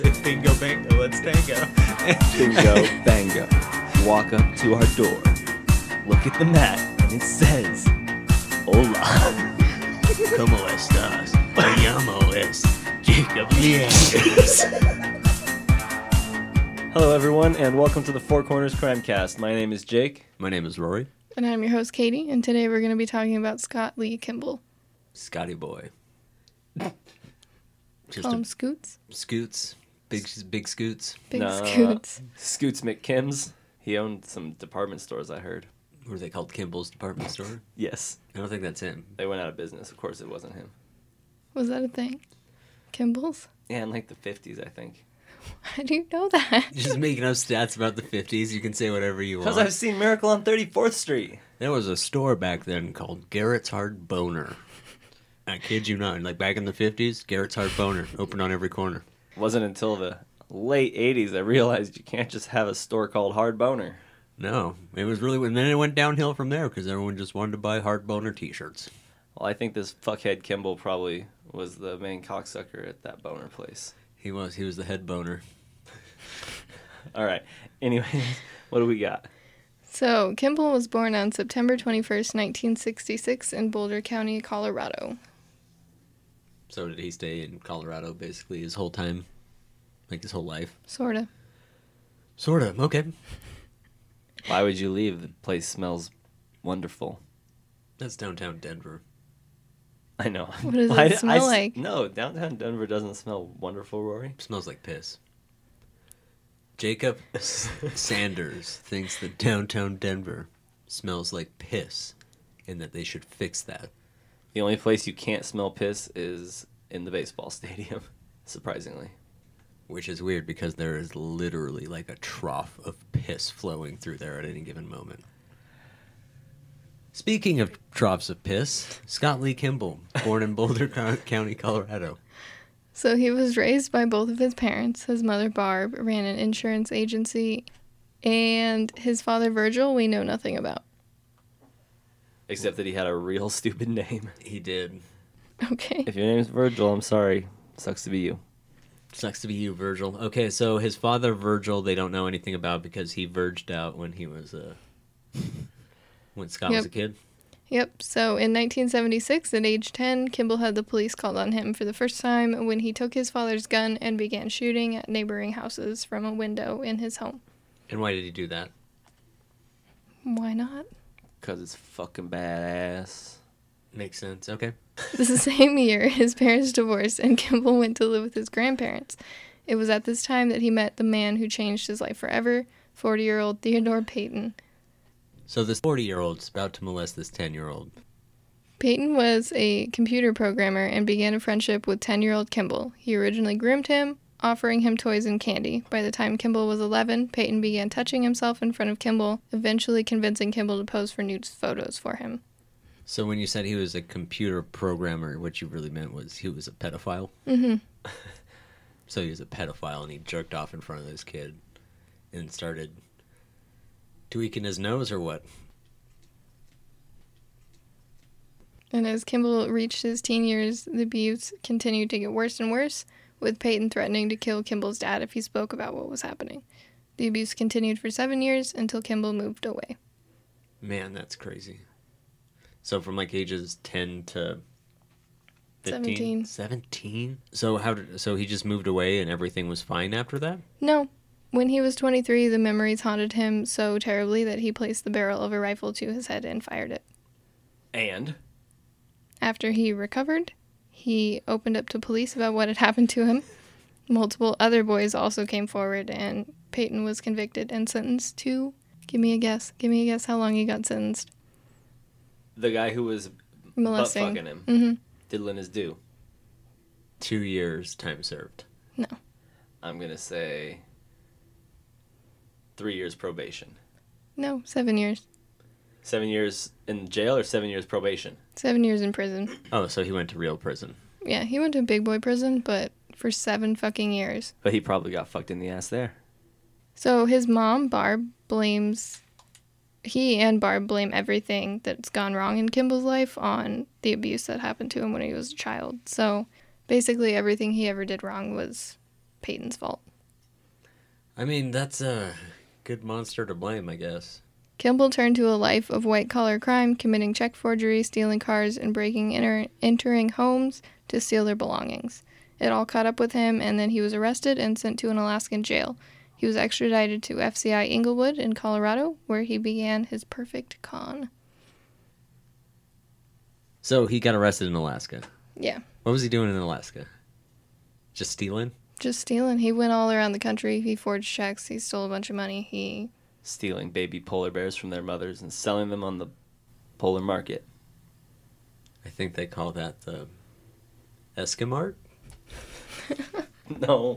Bingo, bango, let's tango. Bingo, bango. Walk up to our door. Look at the mat, and it says, Hola. ¿Cómo estás? Me llamo es Jacob Nieves. Hello, everyone, and welcome to the Four Corners Crimecast. My name is Jake. My name is Rory. And I'm your host, Katie, and today we're going to be talking about Scott Lee Kimball. Scotty boy. Just Call him a Scoots? Scoots. Big scoots. Big No. Scoots. Scoots McKim's. He owned some department stores, I heard. Were they called Kimball's Department Store? Yes. I don't think that's him. They went out of business. Of course, it wasn't him. Was that a thing? Kimball's? Yeah, in like the 50s, I think. How do you know that? Just making up stats about the 50s. You can say whatever you want. Because I've seen Miracle on 34th Street. There was a store back then called Garrett's Hard Boner. I kid you not. Like back in the 50s, Garrett's Hard Boner opened on every corner. It wasn't until the late 80s I realized you can't just have a store called Hard Boner. No, it was really, and then it went downhill from there because everyone just wanted to buy Hard Boner t-shirts. Well, I think this fuckhead Kimball probably was the main cocksucker at that boner place. He was the head boner. All right. Anyways, what do we got? So, Kimball was born on September 21st, 1966 in Boulder County, Colorado. So did he stay in Colorado basically his whole time? Like his whole life? Sorta. Sort of, okay. Why would you leave? The place smells wonderful. That's downtown Denver. I know. What does it smell like? No, downtown Denver doesn't smell wonderful, Rory. It smells like piss. Jacob Sanders thinks that downtown Denver smells like piss and that they should fix that. The only place you can't smell piss is in the baseball stadium, surprisingly. Which is weird because there is literally like a trough of piss flowing through there at any given moment. Speaking of troughs of piss, Scott Lee Kimball, born in Boulder County, Colorado. So, he was raised by both of his parents. His mother, Barb, ran an insurance agency, and his father, Virgil, we know nothing about. Except that he had a real stupid name. He did. Okay. If your name's Virgil, I'm sorry. Sucks to be you. Sucks to be you, Virgil. Okay, so his father, Virgil, they don't know anything about because he verged out when he was, when Scott was a kid. Yep, so in 1976, at age 10, Kimball had the police called on him for the first time when he took his father's gun and began shooting at neighboring houses from a window in his home. And why did he do that? Why not? Because it's fucking badass. Makes sense, okay. The same year, his parents divorced and Kimball went to live with his grandparents. It was at this time that he met the man who changed his life forever, 40-year-old Theodore Payton. So this 40-year-old's about to molest this 10-year-old. Payton was a computer programmer and began a friendship with 10-year-old Kimball. He originally groomed him, offering him toys and candy. By the time Kimball was 11, Payton began touching himself in front of Kimball, eventually convincing Kimball to pose for nude photos for him. So when you said he was a computer programmer, what you really meant was he was a pedophile? Mm-hmm. So he was a pedophile and he jerked off in front of this kid and started tweaking his nose or what? And as Kimball reached his teen years, the abuse continued to get worse and worse, with Payton threatening to kill Kimball's dad if he spoke about what was happening. The abuse continued for 7 years until Kimball moved away. Man, that's crazy. So from like ages 10 to 17. 15? 17? So he just moved away and everything was fine after that? No. When he was 23, the memories haunted him so terribly that he placed the barrel of a rifle to his head and fired it. And? After he recovered, he opened up to police about what had happened to him. Multiple other boys also came forward, and Payton was convicted and sentenced to... Give me a guess how long he got sentenced. The guy who was Molesting. butt-fucking him. Mm-hmm. Diddling his due. 2 years time served. No. I'm going to say 3 years probation. No, 7 years. 7 years in jail or 7 years probation? 7 years in prison. Oh, so he went to real prison. Yeah, he went to big boy prison, but for 7 fucking years. But he probably got fucked in the ass there. So his mom, Barb, he and Barb blame everything that's gone wrong in Kimball's life on the abuse that happened to him when he was a child. So basically everything he ever did wrong was Peyton's fault. I mean, that's a good monster to blame, I guess. Kimball turned to a life of white-collar crime, committing check forgery, stealing cars, and entering homes to steal their belongings. It all caught up with him, and then he was arrested and sent to an Alaskan jail. He was extradited to FCI Inglewood in Colorado, where he began his perfect con. So he got arrested in Alaska. Yeah, What was he doing in Alaska? Just stealing? just stealing. He went all around the country. He forged checks. He stole a bunch of money. Stealing baby polar bears from their mothers and selling them on the polar market. I think they call that the Eskimart? No.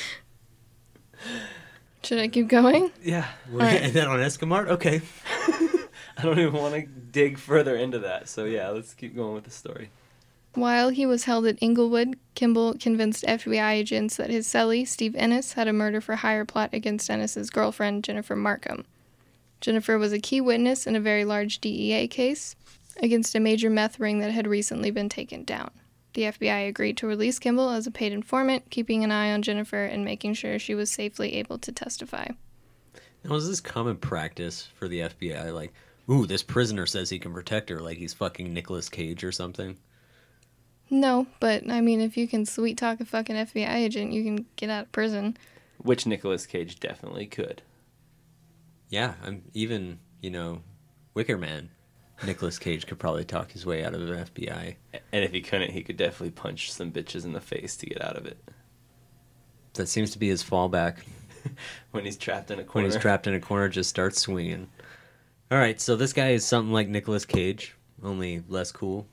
Should I keep going? Yeah. right. Is that on Eskimart? Okay. I don't even want to dig further into that. So yeah, let's keep going with the story. While he was held at Inglewood, Kimball convinced FBI agents that his cellie, Steve Ennis, had a murder-for-hire plot against Ennis's girlfriend, Jennifer Markham. Jennifer was a key witness in a very large DEA case against a major meth ring that had recently been taken down. The FBI agreed to release Kimball as a paid informant, keeping an eye on Jennifer and making sure she was safely able to testify. Now, is this common practice for the FBI? Like, ooh, this prisoner says he can protect her, like he's fucking Nicolas Cage or something? No, but, I mean, if you can sweet-talk a fucking FBI agent, you can get out of prison. Which Nicolas Cage definitely could. Yeah, even, Wicker Man. Nicolas Cage could probably talk his way out of the FBI. And if he couldn't, he could definitely punch some bitches in the face to get out of it. That seems to be his fallback. When he's trapped in a corner. When he's trapped in a corner, just starts swinging. All right, so this guy is something like Nicolas Cage, only less cool.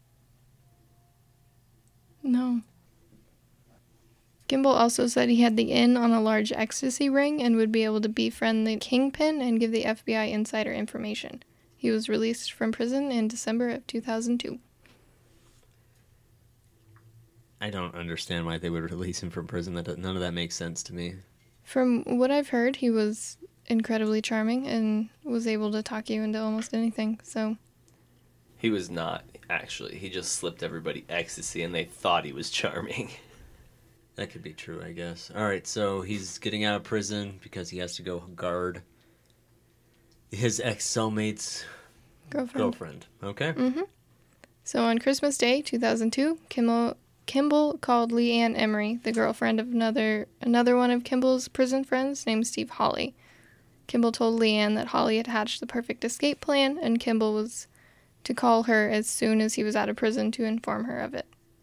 No. Kimball also said he had the in on a large ecstasy ring and would be able to befriend the kingpin and give the FBI insider information. He was released from prison in December of 2002. I don't understand why they would release him from prison. None of that makes sense to me. From what I've heard, he was incredibly charming and was able to talk you into almost anything, so... He was not, actually. He just slipped everybody ecstasy and they thought he was charming. That could be true, I guess. All right, so he's getting out of prison because he has to go guard his ex-cellmate's girlfriend. Okay? Mm-hmm. So on Christmas Day, 2002, Kimball called Leanne Emery, the girlfriend of another one of Kimball's prison friends named Steve Hawley. Kimball told Leanne that Hawley had hatched the perfect escape plan, and Kimball was to call her as soon as he was out of prison to inform her of it.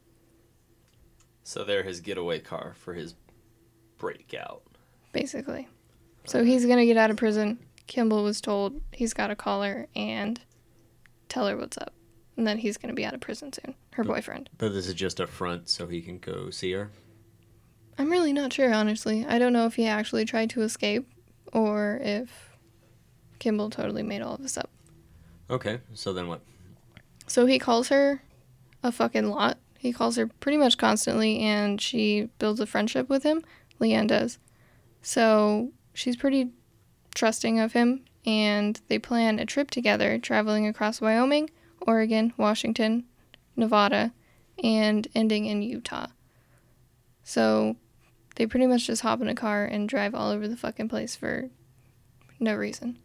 So they're his getaway car for his breakout. Basically. So he's going to get out of prison. Kimball was told he's got to call her and tell her what's up. And that he's going to be out of prison soon. Her boyfriend. But this is just a front so he can go see her? I'm really not sure, honestly. I don't know if he actually tried to escape or if Kimball totally made all of this up. Okay, so then what? So he calls her a fucking lot. He calls her pretty much constantly, and she builds a friendship with him. Leanne does. So she's pretty trusting of him, and they plan a trip together, traveling across Wyoming, Oregon, Washington, Nevada, and ending in Utah. So they pretty much just hop in a car and drive all over the fucking place for no reason.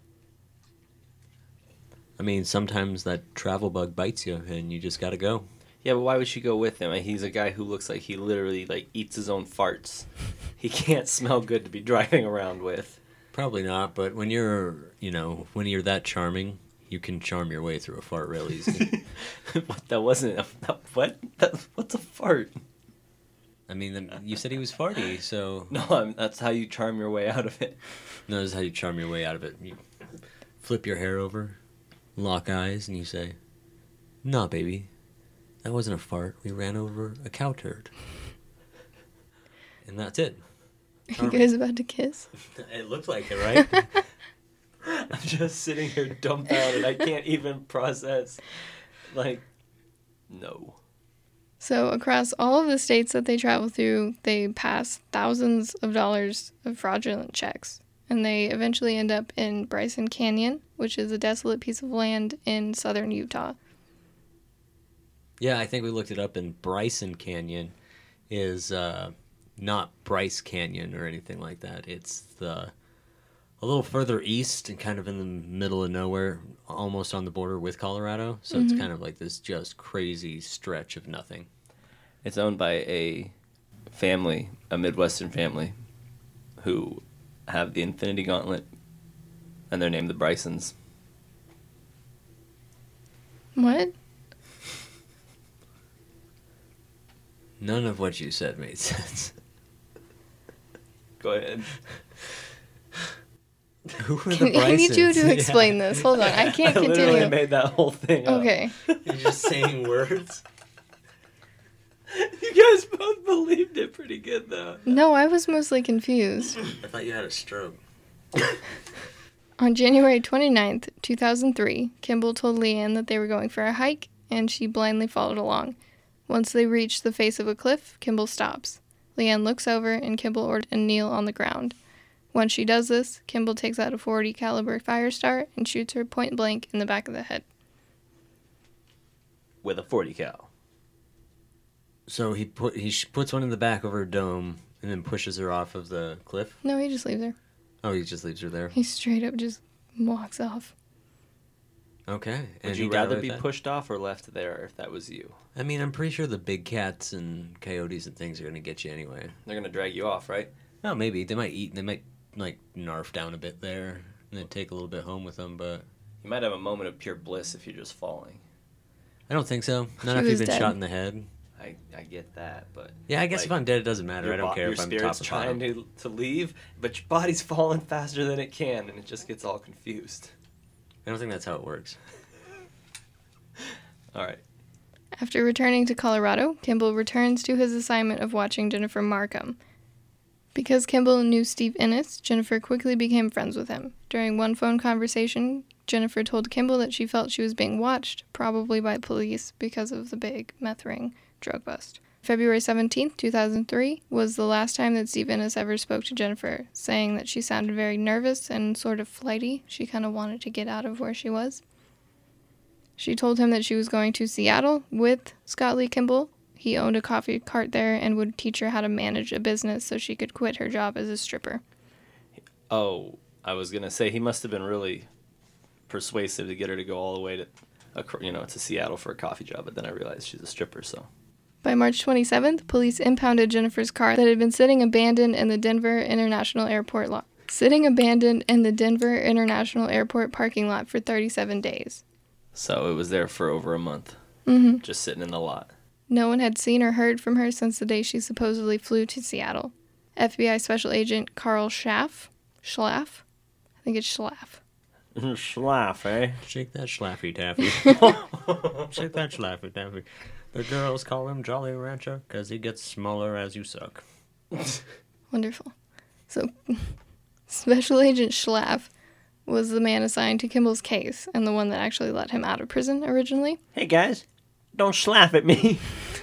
I mean, sometimes that travel bug bites you, and you just gotta go. Yeah, but why would she go with him? He's a guy who looks like he literally eats his own farts. He can't smell good to be driving around with. Probably not, but when you're that charming, you can charm your way through a fart real easy. That wasn't what? What's a fart? I mean, you said he was farty, so... No, that's how you charm your way out of it. No, this is how you charm your way out of it. You flip your hair over, lock eyes, and you say, "Nah, baby, that wasn't a fart. We ran over a cow turd." And that's it. Are you guys about to kiss? It looked like it, right? I'm just sitting here dumbfounded. I can't even process. No. So across all of the states that they travel through, they pass thousands of dollars of fraudulent checks. And they eventually end up in Bryson Canyon, which is a desolate piece of land in southern Utah. Yeah, I think we looked it up, and Bryson Canyon is not Bryce Canyon or anything like that. It's a little further east and kind of in the middle of nowhere, almost on the border with Colorado. So it's kind of like this just crazy stretch of nothing. It's owned by a family, a Midwestern family, who have the Infinity Gauntlet, and they're named the Brysons. What? None of what you said made sense. Go ahead. Who are the Brysons? I need you to explain this. Hold on. I can't I continue. literally made that whole thing up. Okay. You're just saying words? You guys both believed it pretty good, though. No, I was mostly confused. I thought you had a stroke. On January 29th, 2003, Kimball told Leanne that they were going for a hike, and she blindly followed along. Once they reach the face of a cliff, Kimball stops. Leanne looks over, and Kimball orders and kneel on the ground. Once she does this, Kimball takes out a .40 caliber Firestar and shoots her point blank in the back of the head. With a .40 cal. So he puts one in the back of her dome and then pushes her off of the cliff? No, he just leaves her. Oh, he just leaves her there? He straight up just walks off. Okay. Would you rather be pushed off or left there if that was you? I mean, I'm pretty sure the big cats and coyotes and things are going to get you anyway. They're going to drag you off, right? No, maybe. They might, like, narf down a bit there and then take a little bit home with them, but... You might have a moment of pure bliss if you're just falling. I don't think so. Not She if you've was been dead. shot in the head. I get that, but... Yeah, I guess like, if I'm dead, it doesn't matter. I don't care if I'm top spirit's or trying bottom. to leave, but your body's falling faster than it can, and it just gets all confused. I don't think that's how it works. All right. After returning to Colorado, Kimball returns to his assignment of watching Jennifer Markham. Because Kimball knew Steve Innes, Jennifer quickly became friends with him. During one phone conversation, Jennifer told Kimball that she felt she was being watched, probably by police, because of the big meth ring drug bust. February 17th, 2003, was the last time that Steve Innes ever spoke to Jennifer, saying that she sounded very nervous and sort of flighty. She kind of wanted to get out of where she was. She told him that she was going to Seattle with Scott Lee Kimball. He owned a coffee cart there and would teach her how to manage a business so she could quit her job as a stripper. Oh, I was going to say he must have been really persuasive to get her to go all the way to Seattle for a coffee job, but then I realized she's a stripper, so... By March 27th, police impounded Jennifer's car that had been sitting abandoned in the Denver International Airport parking lot for 37 days. So it was there for over a month, just sitting in the lot. No one had seen or heard from her since the day she supposedly flew to Seattle. FBI Special Agent Carl Schlaff? I think it's Schlaff. Schlaff, eh? Shake that schlaffy taffy. Shake that schlaffy taffy. The girls call him Jolly Rancher because he gets smaller as you suck. Wonderful. So, Special Agent Schlaff was the man assigned to Kimball's case and the one that actually let him out of prison originally. Hey guys, don't schlaff at me.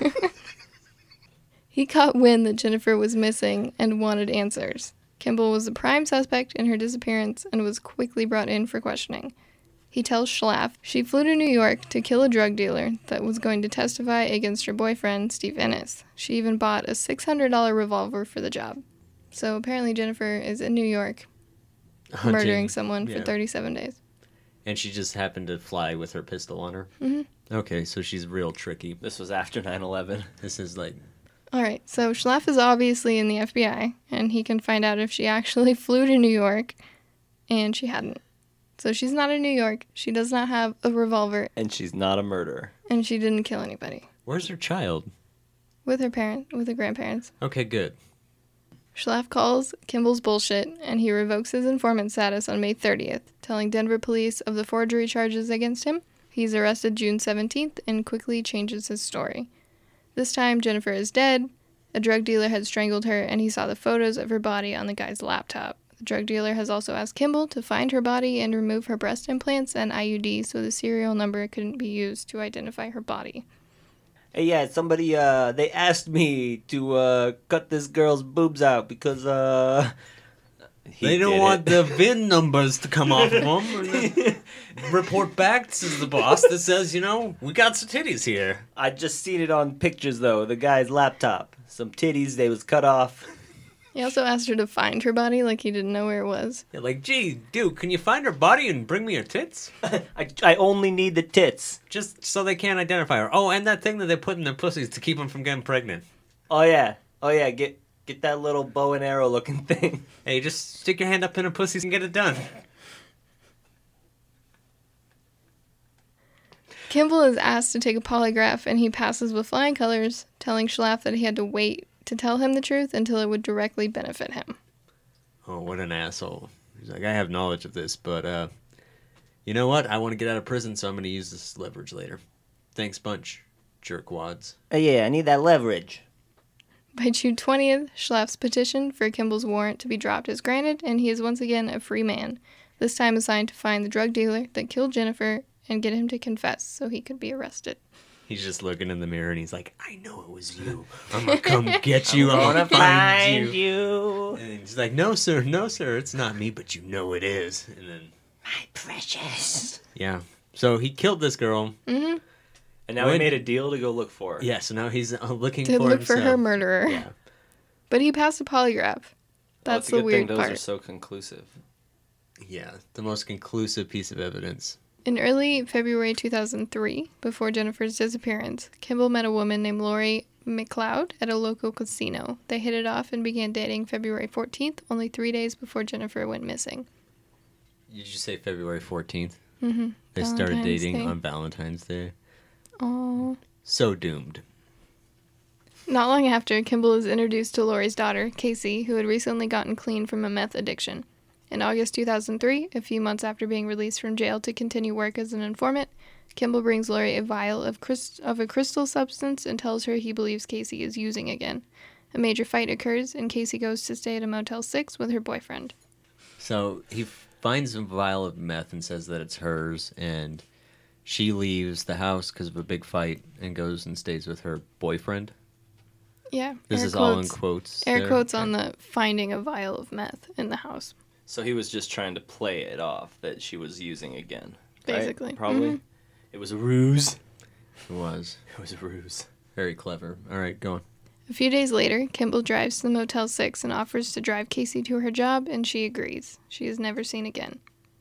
He caught wind that Jennifer was missing and wanted answers. Kimball was the prime suspect in her disappearance and was quickly brought in for questioning. He tells Schlaff she flew to New York to kill a drug dealer that was going to testify against her boyfriend, Steve Innes. She even bought a $600 revolver for the job. So apparently Jennifer is in New York murdering someone for 37 days. And she just happened to fly with her pistol on her? Mm-hmm. Okay, so she's real tricky. This was after 9/11. This is like... All right, so Schlaff is obviously in the FBI, and he can find out if she actually flew to New York, and she hadn't. So she's not in New York, she does not have a revolver, And she's not a murderer. and she didn't kill anybody. Where's her child? With her grandparents. Okay, good. Schlaff calls Kimball's bullshit, and he revokes his informant status on May 30th, telling Denver police of the forgery charges against him. He's arrested June 17th and quickly changes his story. This time, Jennifer is dead. A drug dealer had strangled her, and he saw the photos of her body on the guy's laptop. The drug dealer has also asked Kimball to find her body and remove her breast implants and IUD so the serial number couldn't be used to identify her body. Hey, yeah, somebody, they asked me to, cut this girl's boobs out because, They don't want the VIN numbers to come off of them. And then report back to the boss that says, we got some titties here. I just seen it on pictures, though. The guy's laptop. Some titties, they was cut off. He also asked her to find her body, like he didn't know where it was. Yeah, like, gee, dude, can you find her body and bring me her tits? I only need the tits. Just so they can't identify her. Oh, and that thing that they put in their pussies to keep them from getting pregnant. Oh, yeah. Get that little bow and arrow looking thing. Hey, just stick your hand up in her pussies and get it done. Kimball is asked to take a polygraph, and he passes with flying colors, telling Schlaf that he had to wait to tell him the truth until it would directly benefit him. Oh, what an asshole. He's like, I have knowledge of this, but, you know what? I want to get out of prison, so I'm going to use this leverage later. Thanks bunch, jerkwads. Yeah, I need that leverage. By June 20th, Schlaf's petition for Kimball's warrant to be dropped is granted, and he is once again a free man, this time assigned to find the drug dealer that killed Jennifer and get him to confess so he could be arrested. He's just looking in the mirror and he's like, I know it was you. I'm going to come get you. I'm going to find you. And he's like, no, sir, it's not me, but you know it is. And then, My precious. yeah. So he killed this girl. Mm-hmm. And now he made a deal to go look for her. Yeah, so now he's looking To for look himself. for her murderer. Yeah. But he passed a polygraph. That's it's a the good weird thing part. those are so conclusive. Yeah, the most conclusive piece of evidence. In early February 2003, before Jennifer's disappearance, Kimball met a woman named Lori McLeod at a local casino. They hit it off and began dating February 14th, only 3 days before Jennifer went missing. Did you say February 14th? Mm-hmm. They started Valentine's dating Day. on Valentine's Day. Aww. So doomed. Not long after, Kimball is introduced to Lori's daughter, Casey, who had recently gotten clean from a meth addiction. In August 2003, a few months after being released from jail to continue work as an informant, Kimball brings Lori a vial of a crystal substance and tells her he believes Casey is using again. A major fight occurs, and Casey goes to stay at a Motel 6 with her boyfriend. So he finds a vial of meth and says that it's hers, and she leaves the house because of a big fight and goes and stays with her boyfriend. Yeah. This is all in quotes. Air there. quotes on the finding a vial of meth in the house. So he was just trying to play it off that she was using again. Basically. Right? Probably. Mhm. It was a ruse. It was. It was a ruse. Very clever. All right, go on. A few days later, Kimball drives to the Motel 6 and offers to drive Casey to her job, and she agrees. She is never seen again.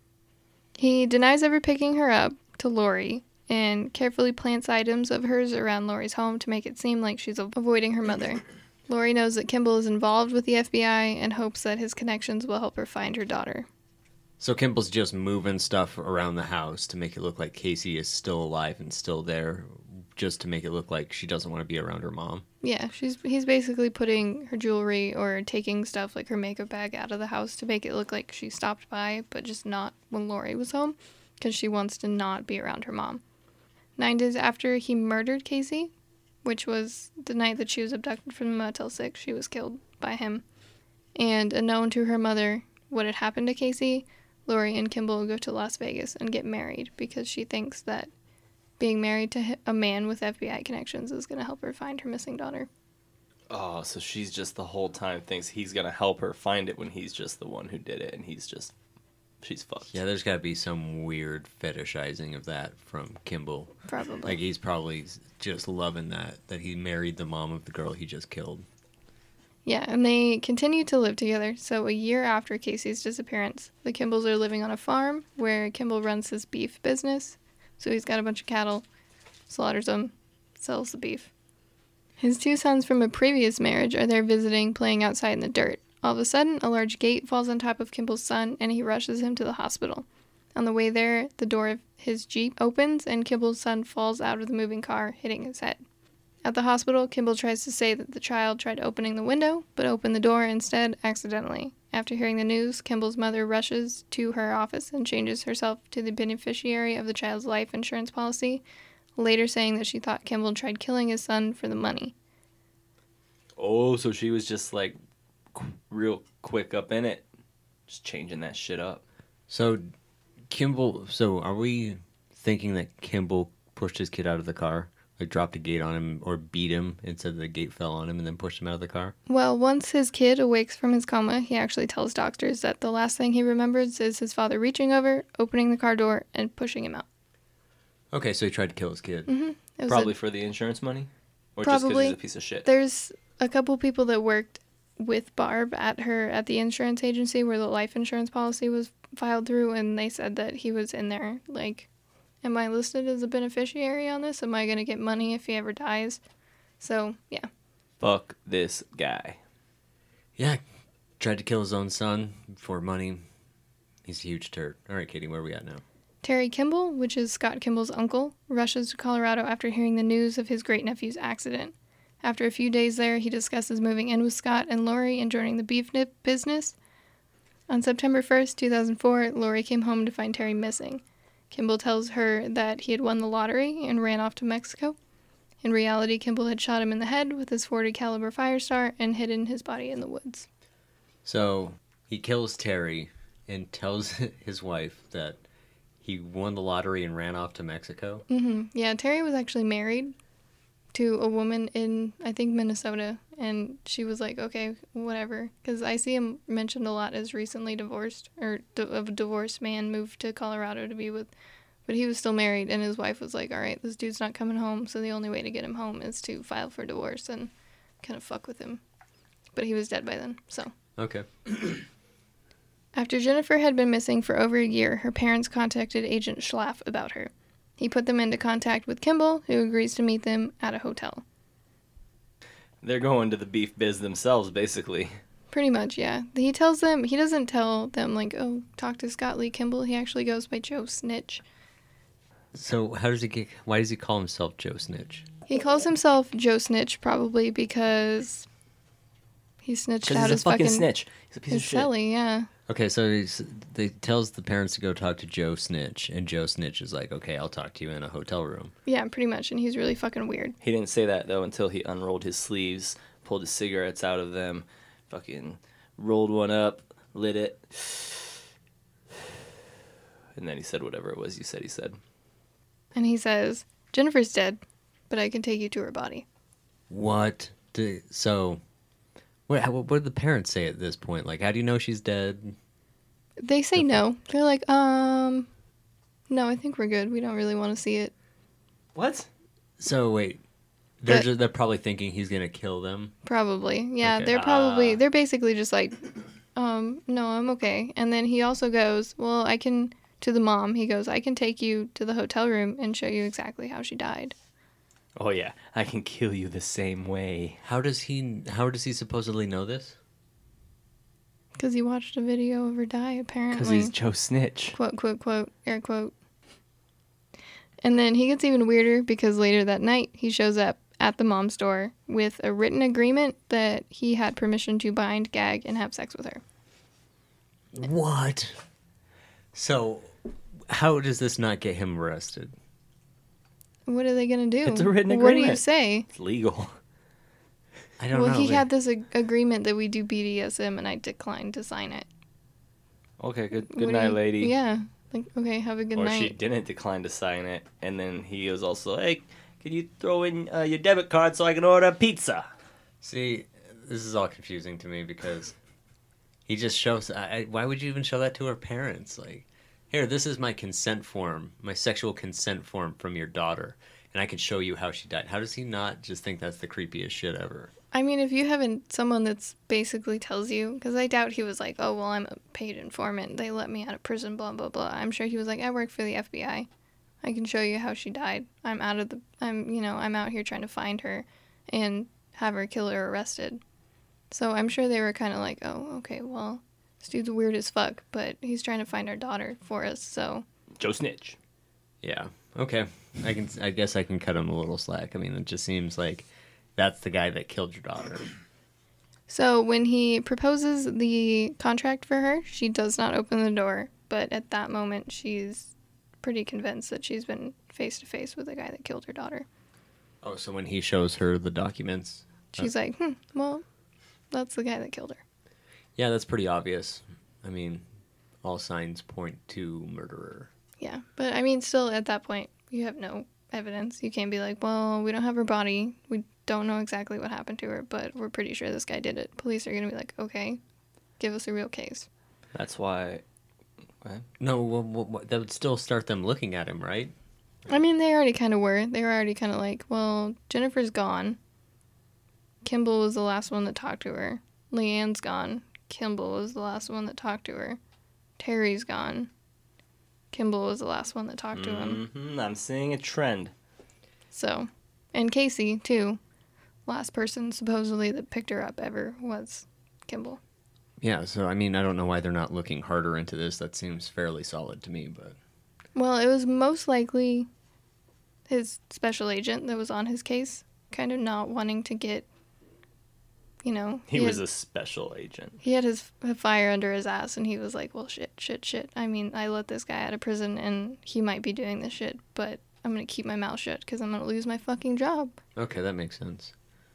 He denies ever picking her up to Lori and carefully plants items of hers around Lori's home to make it seem like she's avoiding her mother. Lori knows that Kimball is involved with the FBI and hopes that his connections will help her find her daughter. So Kimball's just moving stuff around the house to make it look like Casey is still alive and still there, just to make it look like she doesn't want to be around her mom. Yeah, he's basically putting her jewelry or taking stuff like her makeup bag out of the house to make it look like she stopped by, but just not when Lori was home, because she wants to not be around her mom. 9 days after he murdered Casey, which was the night that she was abducted from the Motel 6, she was killed by him. And unknown to her mother what had happened to Casey, Lori and Kimball go to Las Vegas and get married because she thinks that being married to a man with FBI connections is going to help her find her missing daughter. Oh, so she's just the whole time thinks he's going to help her find it when he's just the one who did it, and she's fucked. Yeah, there's got to be some weird fetishizing of that from Kimball. Probably. Like, he's probably just loving that he married the mom of the girl he just killed. Yeah, and they continue to live together. So a year after Casey's disappearance, the Kimballs are living on a farm where Kimball runs his beef business. So he's got a bunch of cattle, slaughters them, sells the beef. His 2 sons from a previous marriage are there visiting, playing outside in the dirt. All of a sudden, a large gate falls on top of Kimball's son, and he rushes him to the hospital. On the way there, the door of his Jeep opens, and Kimball's son falls out of the moving car, hitting his head. At the hospital, Kimball tries to say that the child tried opening the window, but opened the door instead accidentally. After hearing the news, Kimball's mother rushes to her office and changes herself to the beneficiary of the child's life insurance policy, later saying that she thought Kimball tried killing his son for the money. Oh, so she was just like real quick up in it, just changing that shit up. So are we thinking that Kimball pushed his kid out of the car? Like dropped a gate on him or beat him and said the gate fell on him and then pushed him out of the car? Well, once his kid awakes from his coma, he actually tells doctors that the last thing he remembers is his father reaching over, opening the car door, and pushing him out. Okay, so he tried to kill his kid. It was Probably for the insurance money? Or just because Probably. he's a piece of shit? There's a couple people that worked with Barb at the insurance agency where the life insurance policy was filed through, and they said that he was in there, like, am I listed as a beneficiary on this? Am I going to get money if he ever dies? So, yeah. Fuck this guy. Yeah, tried to kill his own son for money. He's a huge turd. All right, Katie, where are we at now? Terry Kimball, which is Scott Kimball's uncle, rushes to Colorado after hearing the news of his great-nephew's accident. After a few days there, he discusses moving in with Scott and Lori and joining the beef nip business. On September 1st, 2004, Lori came home to find Terry missing. Kimball tells her that he had won the lottery and ran off to Mexico. In reality, Kimball had shot him in the head with his .40 caliber Firestar and hidden his body in the woods. So he kills Terry and tells his wife that he won the lottery and ran off to Mexico. Yeah, Terry was actually married to a woman in, I think, Minnesota, and she was like, okay, whatever, because I see him mentioned a lot as recently divorced, or a divorced man moved to Colorado to be with, but he was still married, and his wife was like, all right, this dude's not coming home, so the only way to get him home is to file for divorce and kind of fuck with him. But he was dead by then, so. Okay. After Jennifer had been missing for over a year, her parents contacted Agent Schlaff about her. He put them into contact with Kimball, who agrees to meet them at a hotel. They're going to the beef biz themselves, basically. Pretty much, yeah. He doesn't tell them, like, oh, talk to Scott Lee Kimball. He actually goes by Joe Snitch. So why does he call himself Joe Snitch? He calls himself Joe Snitch probably because he snitched out Because he's his a fucking snitch. He's a piece his of shit. celly, yeah. Okay, so they tells the parents to go talk to Joe Snitch, and Joe Snitch is like, okay, I'll talk to you in a hotel room. Yeah, pretty much, and he's really fucking weird. He didn't say that, though, until he unrolled his sleeves, pulled his cigarettes out of them, fucking rolled one up, lit it, and then he said whatever it was you said he said. And he says, Jennifer's dead, but I can take you to her body. What? What did the parents say at this point? Like, how do you know she's dead? They say no. They're like, no, I think we're good. We don't really want to see it. What? So wait, they're probably thinking he's gonna kill them. Probably. Yeah, Okay. they're basically just like, no, I'm okay. And then he also goes, well, to the mom, he goes, I can take you to the hotel room and show you exactly how she died. Oh, yeah. I can kill you the same way. How does he supposedly know this? Because he watched a video of her die, apparently. Because he's Joe Snitch. Quote, quote, quote, air quote. And then he gets even weirder because later that night, he shows up at the mom's door with a written agreement that he had permission to bind, gag, and have sex with her. What? So, how does this not get him arrested? What are they going to do? It's a written What do you agreement. say? It's legal. I don't know. Well, he like- had this agreement that we do BDSM, and I declined to sign it. Okay, good What do night, you- lady. Yeah. Like, okay, have a good Or night. she didn't decline to sign it, and then he was also like, can you throw in your debit card so I can order a pizza? See, this is all confusing to me because he just shows. Why would you even show that to her parents? Like, here, this is my consent form, my sexual consent form from your daughter, and I can show you how she died. How does he not just think that's the creepiest shit ever? I mean, if you haven't someone that's basically tells you, because I doubt he was like, oh, well, I'm a paid informant. They let me out of prison, blah, blah, blah. I'm sure he was like, I work for the FBI. I can show you how she died. I'm out here trying to find her and have her killer arrested. So I'm sure they were kind of like, oh, okay, well, this dude's weird as fuck, but he's trying to find our daughter for us, so. Joe Snitch. Yeah. Okay. I guess I can cut him a little slack. I mean, it just seems like that's the guy that killed your daughter. So when he proposes the contract for her, she does not open the door, but at that moment she's pretty convinced that she's been face to face with the guy that killed her daughter. Oh, so when he shows her the documents, She's like, well, that's the guy that killed her. yeah, that's pretty obvious. I mean, all signs point to murderer. Yeah, but I mean, still at that point, you have no evidence. You can't be like, well, we don't have her body. We don't know exactly what happened to her, but we're pretty sure this guy did it. Police are going to be like, okay, give us a real case. That's why. What? No, that would still start them looking at him, right? I mean, they already kind of were. They were already kind of like, well, Jennifer's gone. Kimball was the last one that talked to her. Leanne's gone. Kimball was the last one that talked to her. Terry's gone. Kimball was the last one that talked to him. I'm seeing a trend. So, and Casey, too. Last person supposedly that picked her up ever was Kimball. Yeah, so I mean, I don't know why they're not looking harder into this. That seems fairly solid to me, but... Well, it was most likely his special agent that was on his case, kind of not wanting to get, you know... He was a special agent. He had his fire under his ass, and he was like, well, shit. I mean, I let this guy out of prison, and he might be doing this shit, but I'm going to keep my mouth shut because I'm going to lose my fucking job. Okay, that makes sense.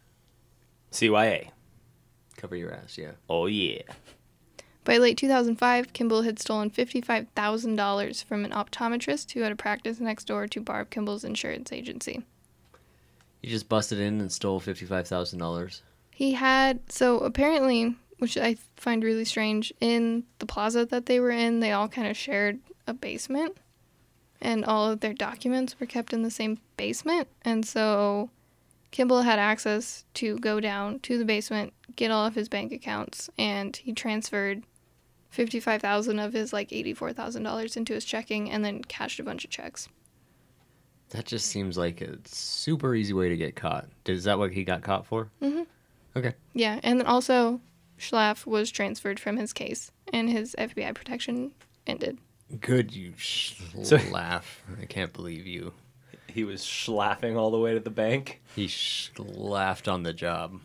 CYA. Cover your ass, yeah. Oh, yeah. By late 2005, Kimball had stolen $55,000 from an optometrist who had a practice next door to Barb Kimball's insurance agency. He just busted in and stole $55,000. He had, so apparently, which I find really strange, in the plaza that they were in, they all kind of shared a basement, and all of their documents were kept in the same basement, and so Kimball had access to go down to the basement, get all of his bank accounts, and he transferred $55,000 of his like $84,000 into his checking and then cashed a bunch of checks. That just seems like a super easy way to get caught. Is that what he got caught for? Mm-hmm. Okay. Yeah, and then also Schlaff was transferred from his case and his FBI protection ended. Good, you laugh. I can't believe you. He was schlaffing all the way to the bank. He schlaffed on the job.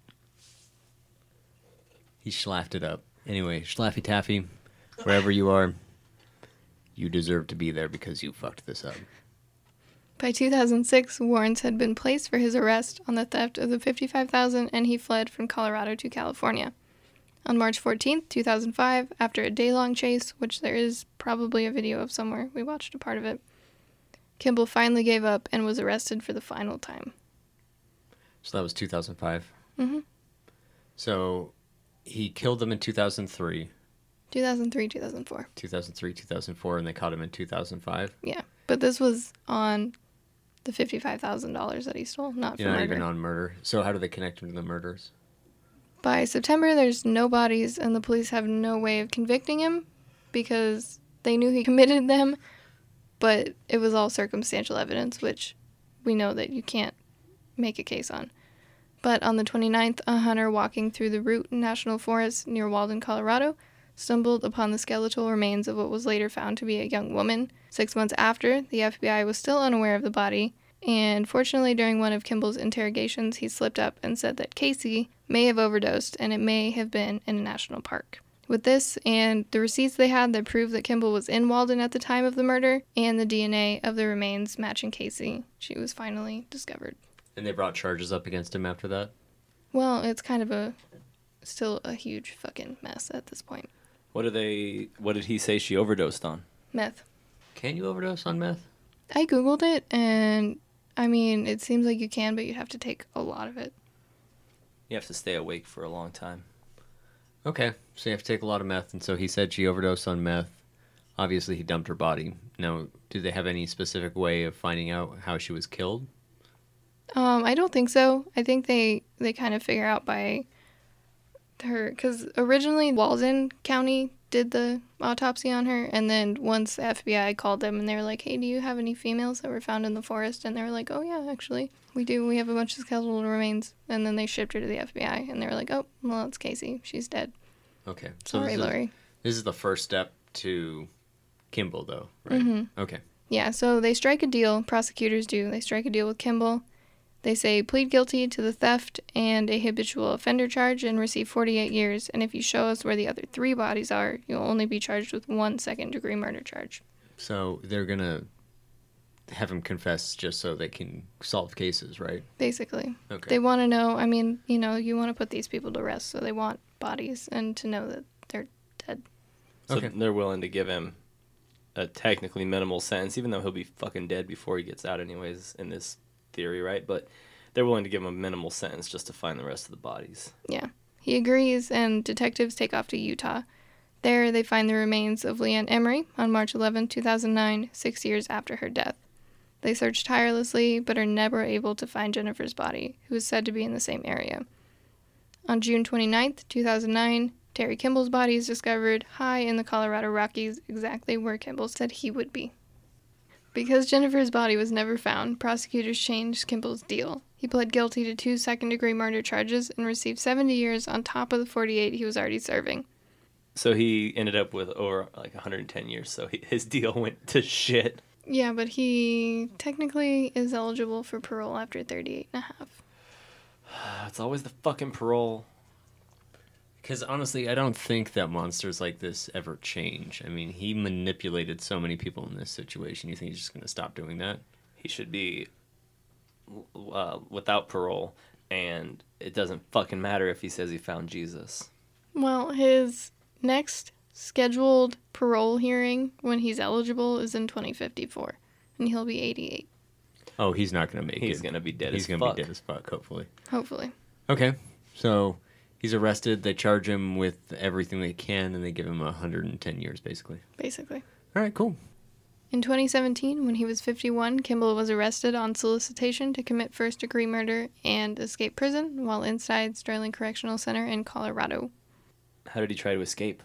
He schlaffed it up. Anyway, Schlaffy Taffy, wherever you are, you deserve to be there because you fucked this up. By 2006, warrants had been placed for his arrest on the theft of the $55,000, and he fled from Colorado to California. On March 14th, 2005, after a day-long chase, which there is probably a video of somewhere, we watched a part of it, Kimball finally gave up and was arrested for the final time. So that was 2005? Mm-hmm. So he killed them in 2003. 2003, 2004. 2003, 2004, and they caught him in 2005? Yeah, but this was on the $55,000 that he stole, not for Not murder. even on murder. So how do they connect him to the murders? By September, there's no bodies, and the police have no way of convicting him because they knew he committed them, but it was all circumstantial evidence, which we know that you can't make a case on. But on the 29th, a hunter walking through the Root National Forest near Walden, Colorado, stumbled upon the skeletal remains of what was later found to be a young woman. 6 months after, the FBI was still unaware of the body, and fortunately during one of Kimball's interrogations, he slipped up and said that Casey may have overdosed and it may have been in a national park. With this and the receipts they had that proved that Kimball was in Walden at the time of the murder, and the DNA of the remains matching Casey, she was finally discovered. And they brought charges up against him after that? Well, it's kind of still a huge fucking mess at this point. What did he say she overdosed on? Meth. Can you overdose on meth? I googled it, and I mean, it seems like you can, but you'd have to take a lot of it. You have to stay awake for a long time. Okay, so you have to take a lot of meth, and so he said she overdosed on meth. Obviously, he dumped her body. Now, do they have any specific way of finding out how she was killed? I don't think so. I think they kind of figure out by her, because originally Walden County did the autopsy on her, and then once the FBI called them and they were like, hey, do you have any females that were found in the forest? And they were like, oh yeah, actually, we do. We have a bunch of skeletal remains. And then they shipped her to the FBI, and they were like, oh, well, it's Casey. She's dead. Okay. So Sorry, Lori. This is the first step to Kimball, though, right? Mm-hmm. Okay. Yeah, so they strike a deal. Prosecutors do. They strike a deal with Kimball. They say plead guilty to the theft and a habitual offender charge and receive 48 years. And if you show us where the other 3 bodies are, you'll only be charged with 1 second-degree murder charge. So they're going to have him confess just so they can solve cases, right? Basically. Okay. They want to know, I mean, you know, you want to put these people to rest, so they want bodies and to know that they're dead. So Okay. they're willing to give him a technically minimal sentence, even though he'll be fucking dead before he gets out anyways in this theory, right? But they're willing to give him a minimal sentence just to find the rest of the bodies. Yeah. He agrees, and detectives take off to Utah. There, they find the remains of Leanne Emery on March 11, 2009, 6 years after her death. They search tirelessly, but are never able to find Jennifer's body, who is said to be in the same area. On June 29, 2009, Terry Kimball's body is discovered high in the Colorado Rockies, exactly where Kimball said he would be. Because Jennifer's body was never found, prosecutors changed Kimball's deal. He pled guilty to 2 second-degree murder charges and received 70 years on top of the 48 he was already serving. So he ended up with over like 110 years, so his deal went to shit. Yeah, but he technically is eligible for parole after 38 and a half. It's always the fucking parole. Because honestly, I don't think that monsters like this ever change. I mean, he manipulated so many people in this situation. You think he's just going to stop doing that? He should be without parole, and it doesn't fucking matter if he says he found Jesus. Well, his next scheduled parole hearing, when he's eligible, is in 2054, and he'll be 88. Oh, he's not going to make it. He's going to be dead as fuck. He's going to be dead as fuck, hopefully. Hopefully. Okay, so he's arrested. They charge him with everything they can, and they give him 110 years, basically. Basically. All right, cool. In 2017, when he was 51, Kimball was arrested on solicitation to commit first-degree murder and escape prison while inside Sterling Correctional Center in Colorado. How did he try to escape?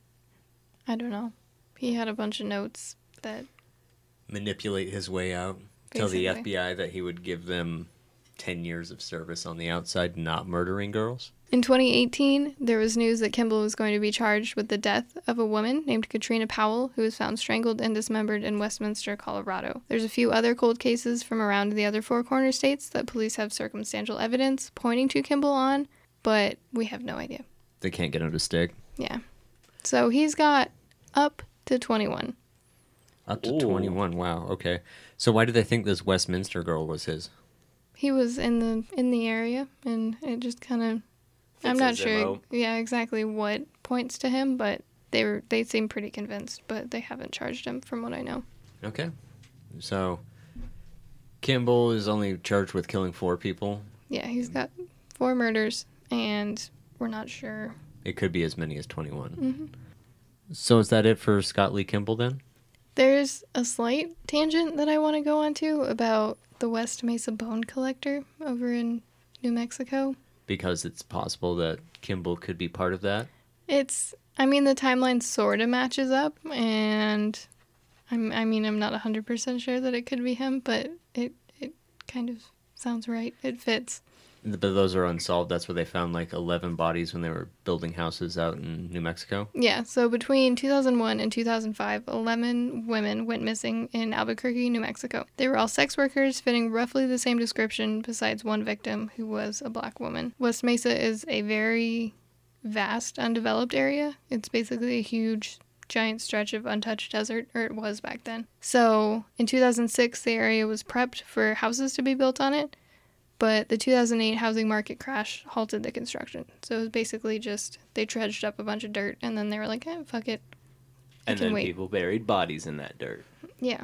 I don't know. He had a bunch of notes that... Manipulate his way out. Tell the Basically. FBI that he would give them 10 years of service on the outside, not murdering girls. In 2018, there was news that Kimball was going to be charged with the death of a woman named Katrina Powell, who was found strangled and dismembered in Westminster, Colorado. There's a few other cold cases from around the other Four Corner states that police have circumstantial evidence pointing to Kimball on, but we have no idea. They can't get him to stick. Yeah. So he's got up to 21. Up to Ooh. 21, wow, okay. So why do they think this Westminster girl was his? He was in the area, and it just kind of... I'm Fits not his sure, MO. yeah, exactly what points to him, but they seem pretty convinced, but they haven't charged him from what I know. Okay. So Kimball is only charged with killing 4 people. Yeah, he's got 4 murders, and we're not sure. It could be as many as 21. Mm-hmm. So is that it for Scott Lee Kimball then? There's a slight tangent that I want to go on to about the West Mesa Bone Collector over in New Mexico. Because it's possible that Kimball could be part of that. The timeline sort of matches up, and I'm not 100% sure that it could be him, but it kind of sounds right. It fits. But those are unsolved. That's where they found like 11 bodies when they were building houses out in New Mexico. Yeah, so between 2001 and 2005, 11 women went missing in Albuquerque, New Mexico. They were all sex workers, fitting roughly the same description besides one victim who was a black woman. West Mesa is a very vast, undeveloped area. It's basically a huge, giant stretch of untouched desert, or it was back then. So in 2006, the area was prepped for houses to be built on it. But the 2008 housing market crash halted the construction. So it was basically just, they dredged up a bunch of dirt, and then they were like, fuck it. And then people buried bodies in that dirt. Yeah.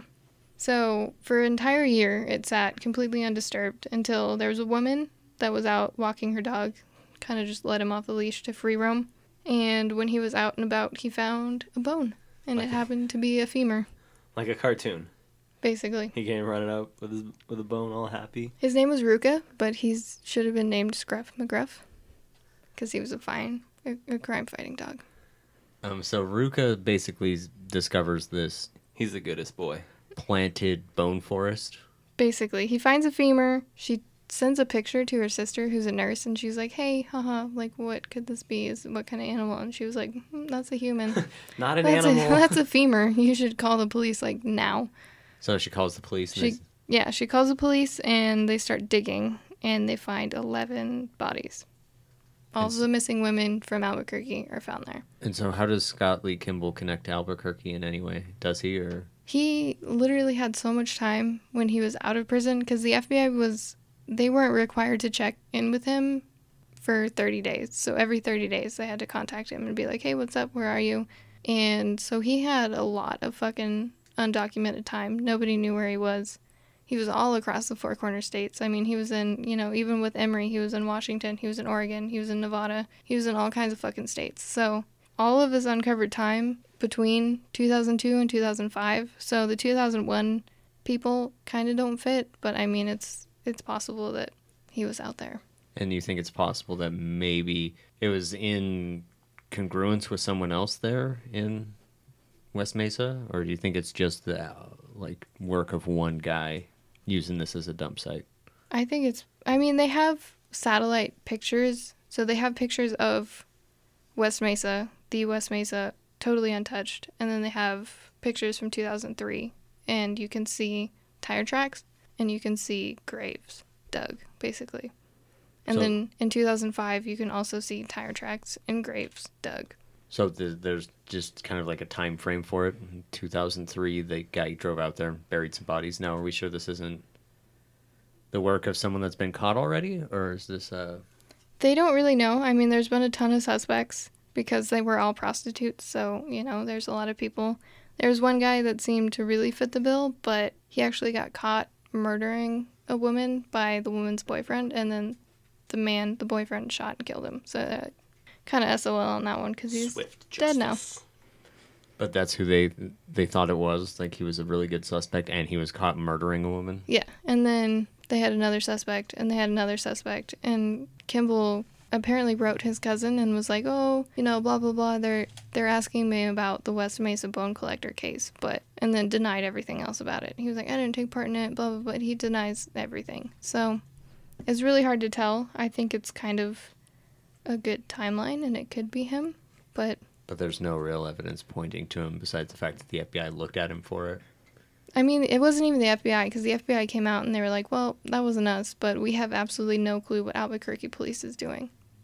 So for an entire year, it sat completely undisturbed until there was a woman that was out walking her dog, kind of just let him off the leash to free roam. And when he was out and about, he found a bone. And it happened to be a femur, Like a cartoon. basically. He came running up with a bone all happy. His name was Ruka, but he should have been named Scruff McGruff, because he was a crime-fighting dog. So Ruka basically discovers this He's the goodest boy. planted bone forest. Basically, he finds a femur. She sends a picture to her sister, who's a nurse, and she's like, hey, haha, like, what could this be? What kind of animal? And she was like, that's a human. Not an That's animal. that's a femur. You should call the police, like, now. So she calls the police. And She calls the police, and they start digging, and they find 11 bodies. All of the missing women from Albuquerque are found there. and so how does Scott Lee Kimball connect to Albuquerque in any way? Does he or... He literally had so much time when he was out of prison, because the FBI they weren't required to check in with him for 30 days. So every 30 days they had to contact him and be like, hey, what's up? Where are you? And so he had a lot of fucking undocumented time. Nobody knew where he was. He was all across the Four Corner states. I mean, he was in, even with Emory, he was in Washington, he was in Oregon, he was in Nevada, he was in all kinds of fucking states. So all of his uncovered time between 2002 and 2005. So the 2001 people kind of don't fit, but I mean, it's possible that he was out there. And you think it's possible that maybe it was in congruence with someone else there in West Mesa? Or do you think it's just the work of one guy using this as a dump site? I think they have satellite pictures. So they have pictures of West Mesa, the West Mesa, totally untouched. And then they have pictures from 2003. And you can see tire tracks and you can see graves dug, basically. And then in 2005, you can also see tire tracks and graves dug. So there's just kind of like a time frame for it. In 2003, the guy drove out there and buried some bodies. Now, are we sure this isn't the work of someone that's been caught already? Or is this... They don't really know. I mean, there's been a ton of suspects because they were all prostitutes. So, there's a lot of people. There's one guy that seemed to really fit the bill, but he actually got caught murdering a woman by the woman's boyfriend. And then the boyfriend, shot and killed him. So kind of SOL on that one because he's dead now. But that's who they thought it was. Like, he was a really good suspect, and he was caught murdering a woman. Yeah, and then they had another suspect, and they had another suspect, and Kimball apparently wrote his cousin and was like, oh, blah, blah, blah, they're asking me about the West Mesa bone collector case, and then denied everything else about it. He was like, I didn't take part in it, blah, blah, blah, but he denies everything. So it's really hard to tell. I think it's kind of a good timeline, and it could be him, but there's no real evidence pointing to him besides the fact that the FBI looked at him for it. I mean, it wasn't even the FBI, because the FBI came out and they were like, well, that wasn't us, but we have absolutely no clue what Albuquerque police is doing.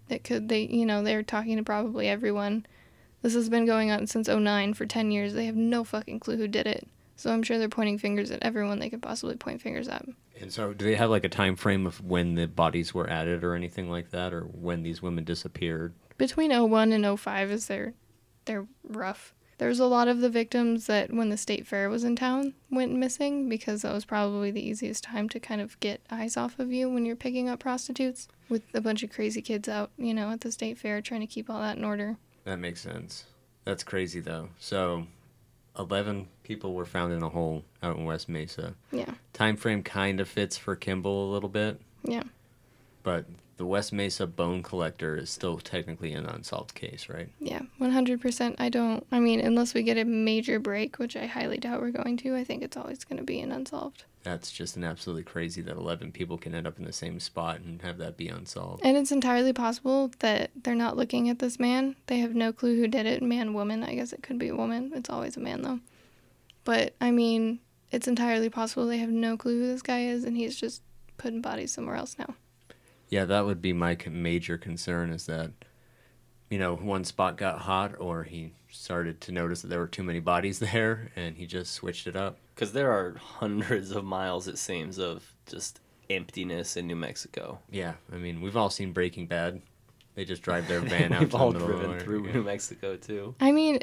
They're talking to probably everyone. This has been going on since 2009 for 10 years. They have no fucking clue who did it. So I'm sure they're pointing fingers at everyone they could possibly point fingers at. And so do they have like a time frame of when the bodies were added or anything like that, or when these women disappeared? Between 2001 and 2005 is they're rough. There's a lot of the victims that when the state fair was in town went missing because that was probably the easiest time to kind of get eyes off of you when you're picking up prostitutes with a bunch of crazy kids out, at the state fair trying to keep all that in order. That makes sense. That's crazy though. So 11 people were found in a hole out in West Mesa. Yeah. Time frame kind of fits for Kimball a little bit. Yeah. But the West Mesa bone collector is still technically an unsolved case, right? Yeah, 100%. Unless we get a major break, which I highly doubt we're going to, I think it's always going to be an unsolved. That's just an absolutely crazy that 11 people can end up in the same spot and have that be unsolved. And it's entirely possible that they're not looking at this man. They have no clue who did it. Man, woman. I guess it could be a woman. It's always a man, though. But, it's entirely possible they have no clue who this guy is, and he's just putting bodies somewhere else now. Yeah, that would be my major concern is that, one spot got hot or he started to notice that there were too many bodies there and he just switched it up. Because there are hundreds of miles, it seems, of just emptiness in New Mexico. Yeah, we've all seen Breaking Bad. They just drive their van out We've to all the middle of driven nowhere. through New Mexico, too.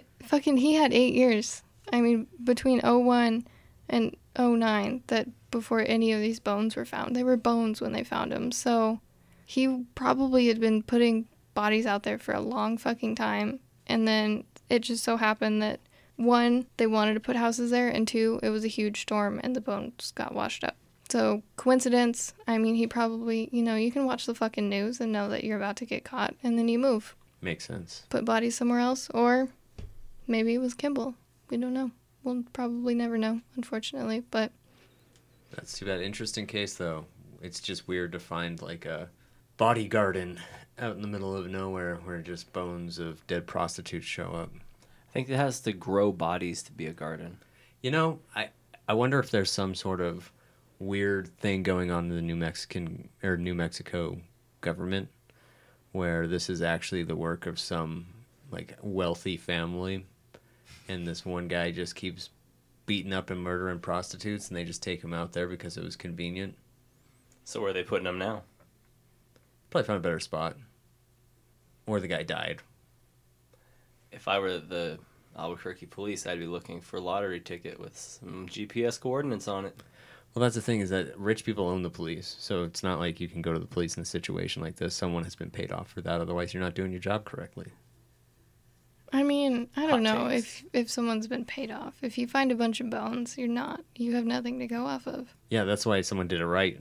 He had 8 years. Between 2001 and 2009, that before any of these bones were found. They were bones when they found them, so he probably had been putting bodies out there for a long fucking time, and then it just so happened that 1, they wanted to put houses there, and 2, it was a huge storm and the bones got washed up. So, coincidence, he probably, you can watch the fucking news and know that you're about to get caught, and then you move. Makes sense. Put bodies somewhere else, or maybe it was Kimball. We don't know. We'll probably never know, unfortunately, but... That's too bad. Interesting case, though. It's just weird to find, like, a body garden out in the middle of nowhere where just bones of dead prostitutes show up. I think it has to grow bodies to be a garden. I wonder if there's some sort of weird thing going on in the New Mexico government where this is actually the work of some, like, wealthy family, and this one guy just keeps beating up and murdering prostitutes, and they just take him out there because it was convenient. So where are they putting them now? Probably found a better spot. Or the guy died. If I were the Albuquerque police, I'd be looking for a lottery ticket with some GPS coordinates on it. Well, that's the thing, is that rich people own the police, so it's not like you can go to the police in a situation like this. Someone has been paid off for that, otherwise you're not doing your job correctly. I mean, I don't Hot know takes. if someone's been paid off. If you find a bunch of bones, you have nothing to go off of. Yeah, that's why someone did it right.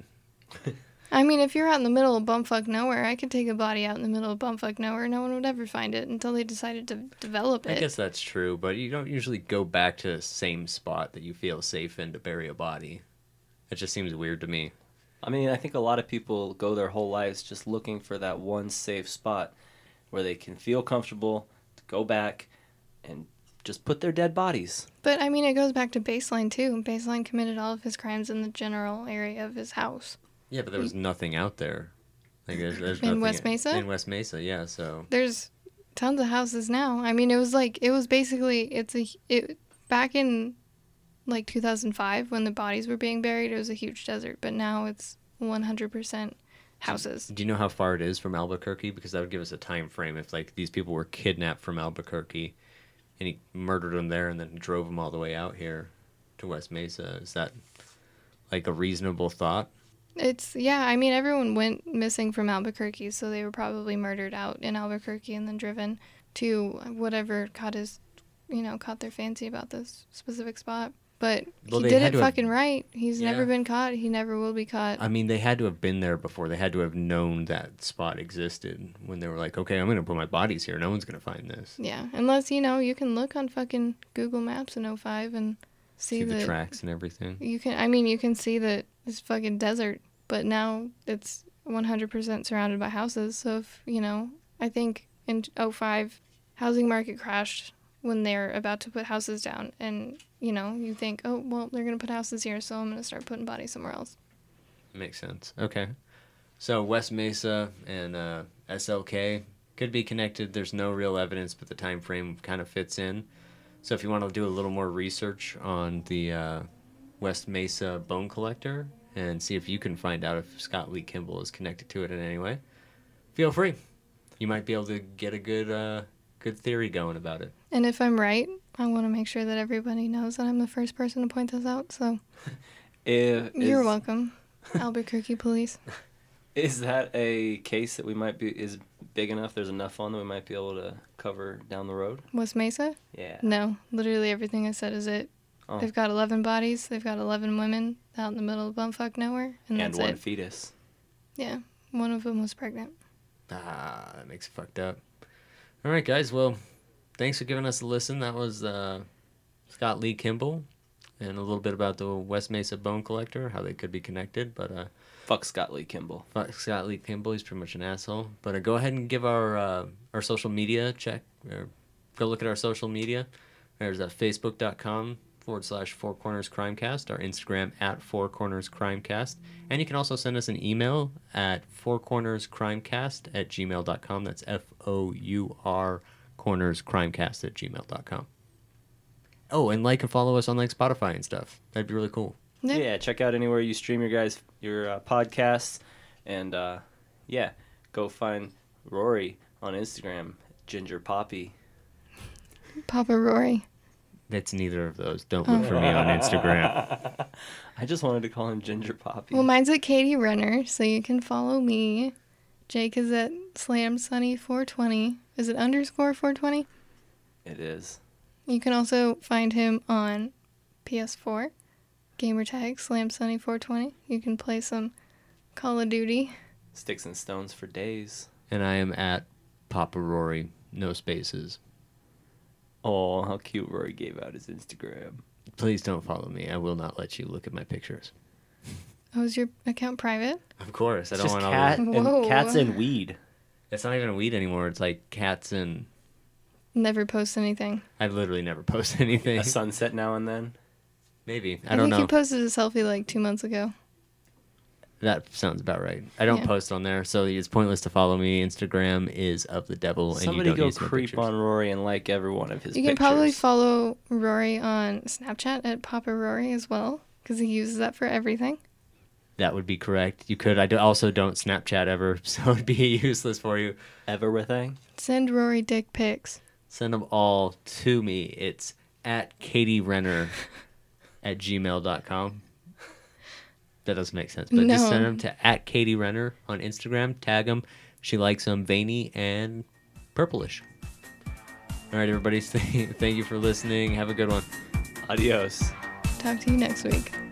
I mean, if you're out in the middle of bumfuck nowhere, I could take a body out in the middle of bumfuck nowhere. No one would ever find it until they decided to develop I it. guess that's true, but you don't usually go back to the same spot that you feel safe in to bury a body. It just seems weird to me. I mean, I think a lot of people go their whole lives just looking for that one safe spot where they can feel comfortable to go back and just put their dead bodies. But I mean, it goes back to Baseline too. Baseline committed all of his crimes in the general area of his house. Yeah, but there was nothing out there. Like there's In nothing West Mesa? In West Mesa, yeah. So There's tons of houses now. I mean, it was basically back in like 2005 when the bodies were being buried. It was a huge desert, but now it's 100% houses. do you know how far it is from Albuquerque? Because that would give us a time frame. If like these people were kidnapped from Albuquerque, and he murdered them there, and then drove them all the way out here to West Mesa, is that like a reasonable thought? I mean, everyone went missing from Albuquerque, so they were probably murdered out in Albuquerque and then driven to whatever caught their fancy about this specific spot. But Well, he they did had it to have- fucking right. He's never Yeah. been caught. He never will be caught. I mean, they had to have been there before. They had to have known that spot existed when they were like, okay, I'm going to put my bodies here. No one's going to find this. Yeah, unless, you can look on fucking Google Maps in 05 and see See the that tracks and everything. you can see that it's fucking desert, but now it's 100% surrounded by houses. So if, I think in 05, housing market crashed when they're about to put houses down, and, you think, oh, well, they're going to put houses here, so I'm going to start putting bodies somewhere else. Makes sense. Okay. So West Mesa and SLK could be connected. There's no real evidence, but the time frame kind of fits in. So if you want to do a little more research on the West Mesa bone collector and see if you can find out if Scott Lee Kimball is connected to it in any way, feel free. You might be able to get a good theory going about it. And if I'm right, I want to make sure that everybody knows that I'm the first person to point this out, so you're welcome, Albuquerque police. Is that a case that is big enough? There's enough on that we might be able to cover down the road? West Mesa? Yeah. No, literally everything I said is it. Oh. They've got 11 bodies. They've got 11 women out in the middle of bumfuck nowhere, and And that's one it. fetus. Yeah, one of them was pregnant. That makes it fucked up. All right, guys. Well, thanks for giving us a listen. That was Scott Lee Kimball and a little bit about the West Mesa bone collector, how they could be connected. But Fuck Scott Lee Kimball. fuck Scott Lee Kimball, he's pretty much an asshole. But go ahead and give our social media check. Or go look at our social media. There's facebook.com/Four Corners Crimecast, our Instagram @Four Corners Crimecast, and you can also send us an email at fourcornerscrimecast@gmail.com. That's FOUR cornerscrimecast@gmail.com. Oh, and like and follow us on like Spotify and stuff. That'd be really cool. Yeah, check out anywhere you stream your podcasts, and go find Rory on Instagram, Ginger Poppy. Papa Rory. That's neither of those. Don't look for me on Instagram. I just wanted to call him Ginger Poppy. Well, mine's at Katie Renner, so you can follow me. Jake is at SlamSunny420. Is it _420? It is. You can also find him on PS4. Gamertag SlamSunny420. You can play some Call of Duty. Sticks and stones for days. And I am at Papa Rory, no spaces. Oh, how cute Rory gave out his Instagram. Please don't follow me. I will not let you look at my pictures. Oh, is your account private? Of course. I It's don't just want cat all and Whoa. cats and weed. It's not even a weed anymore. It's like cats and... Never post anything. I literally never post anything. A sunset now and then. Maybe. I I don't think know. you posted a selfie like 2 months ago. That sounds about right. I don't Yeah. post on there, so it's pointless to follow me. Instagram is of the devil, and Somebody you don't go use my creep pictures. on Rory and like every one of his You pictures. can probably follow Rory on Snapchat at Papa Rory as well, because he uses that for everything. That would be correct. You could. Also don't Snapchat ever, so it'd be useless for you. Everything. Send Rory dick pics. Send them all to me. It's at katierenner@gmail.com. That doesn't make sense, but just send them to at katierenner on Instagram. Tag them. She likes them veiny and purplish. All right, everybody. Thank you for listening. Have a good one. Adios. Talk to you next week.